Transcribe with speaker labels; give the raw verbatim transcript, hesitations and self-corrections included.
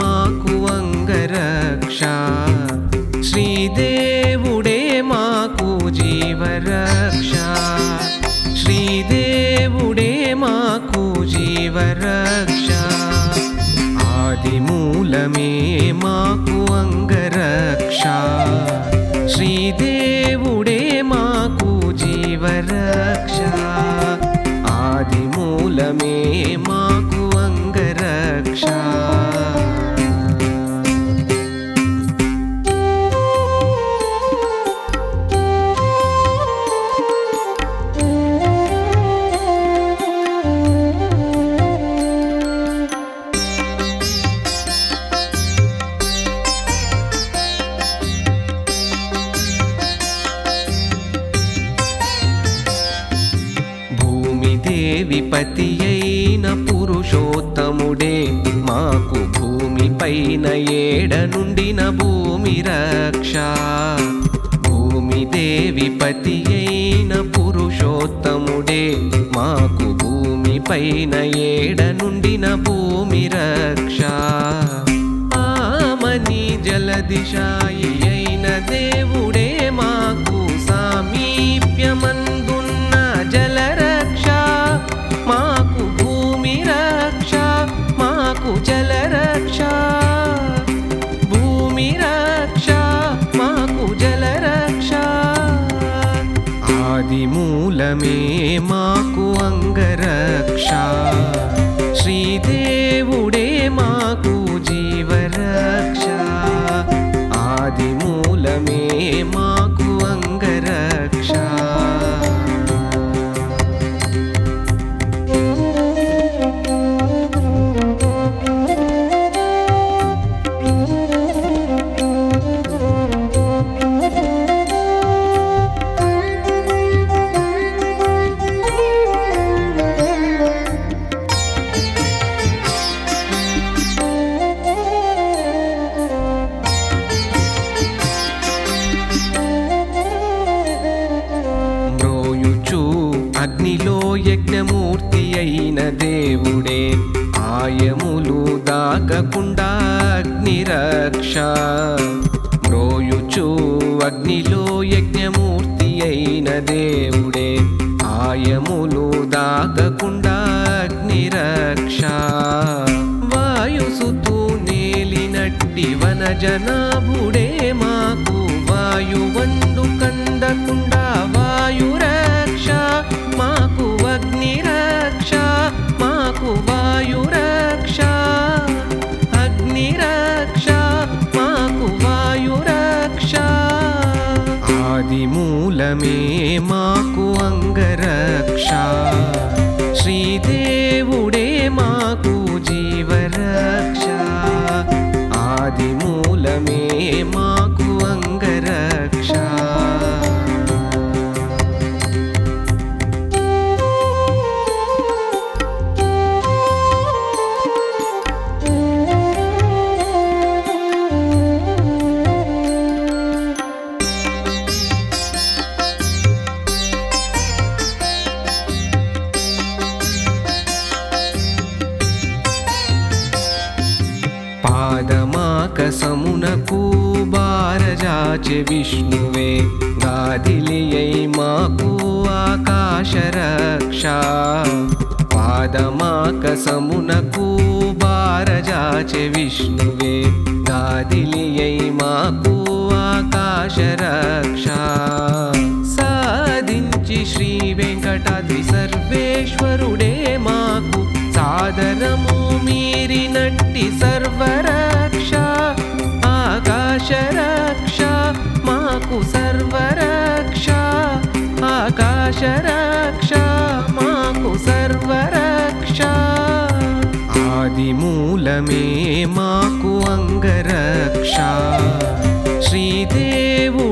Speaker 1: మాకు అంగరక్ష శ్రీదేవుడే మాకు జీవరక్ష శ్రీదేవుడే మాకు జీవరక్ష ఆదిమూలమే మాకు అంగరక్ష శ్రీదేవుడే మాకు జీవరక్ష ఆదిమూలమే మాకు అంగరక్ష దేవిపతి అయిన పురుషోత్తముడే మాకు భూమిపైన ఏడ నుండిన భూమి రక్ష భూమి దేవిపతి అయిన పురుషోత్తముడే మాకు భూమిపైన ఏడ నుండిన భూమి రక్ష ఆమని జలదిశాయి అయిన దేవుడే మాకు సామీప్యమందున్న జలరక్ష మాకు భూమి రక్ష మాకు జలరక్ష భూమి రక్ష మాకు జలరక్ష ఆదిమూలమే మాకు అంగరక్ష శ్రీదేవుడే మాకు జీవరక్ష ఆదిమూలమే మాకు అంగరక్ష అగ్నిలో యజ్ఞమూర్తి అయిన దేవుడే ఆయములు దాగకుండా అగ్నిరక్ష మ్రోయుచు అగ్నిలో యజ్ఞమూర్తి అయిన దేవుడే ఆయములు దాగకుండా అగ్నిరక్ష వాయుసుతూ నేలినట్టి వనజనాభుడే మాకు వాయువందు కందకుండా వాయురక్ష మాకు అగ్నిరక్ష మాకు వాయురక్ష అగ్నిరక్ష మాకు వాయురక్ష ఆదిమూలమే మాకు అంగరక్ష శ్రీదేవుడే మాకు జీవరక్ష ఆదిమూలమే మాకు అంగరక్ష పాదమాకసమునకు బారజాచె విష్ణువే గాదిలియై మాకు ఆకాశరక్ష పాదమాకసమునకు బారజాచె విష్ణువే గాదిలియై మాకు ఆకాశరక్ష సాధించి శ్రీ వెంకటాద్రి సర్వేశ్వరుడే మాకు సాదరము మీరినట్టి సర్వరక్ష ఆకాశరక్ష మాకు సర్వరక్ష ఆకాశరక్ష మాకు సర్వరక్ష ఆదిమూలమే మాకు అంగరక్ష శ్రీదేవు